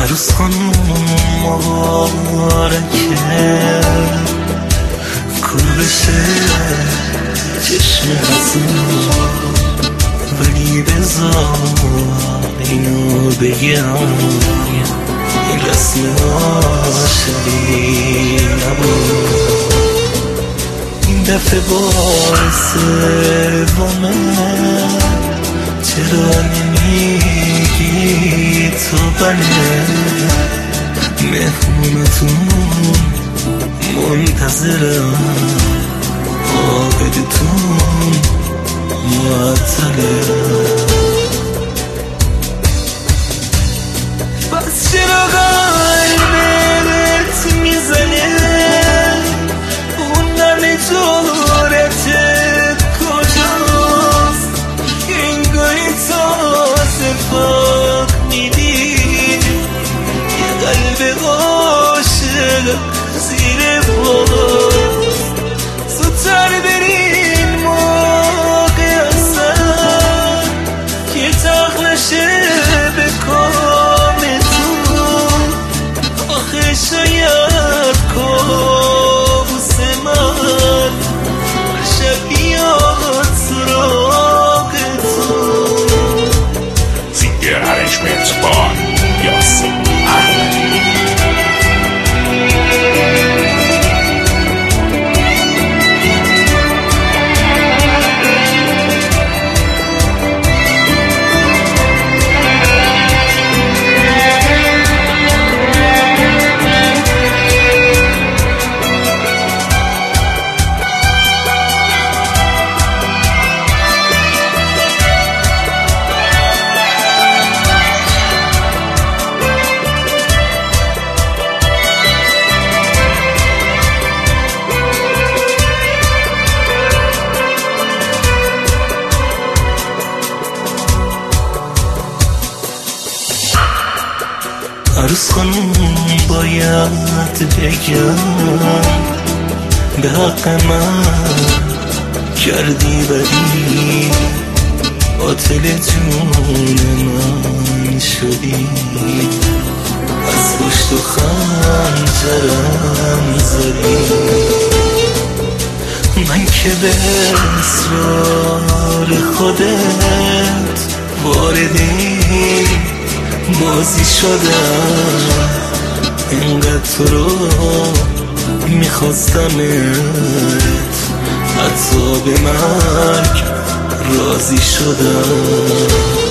عروس خانم مبارکه، کور بشه چشم حسون، ولی بذار اینو بگم، این رسم عاشقی نبود. این دفعه باعث وامه، چرا نمیگی تو بله؟ مهمونتون منتظرم، عاقدتون معطله. پس چرا قلبت میزنه؟ اون نمه جورتت کجاست؟ انگاری تازه فاق میدی یه قلب عاشق زیر پاست. زودتر برین موقع اصلا که تق نشه به کامتون. آخه شاید کابوس من شب بیاد سراغتون. Singer Arrangements by Yasin Ahmadi. عروس خانم باید بگم، به حق من کردی ولی قاتل جون من شدی. از پشت و خنجرم زدی، من که به اصرار خودت واردی بازی شدم. اینقدر تو رو میخواستمت، حتی به مرگ راضی شدم.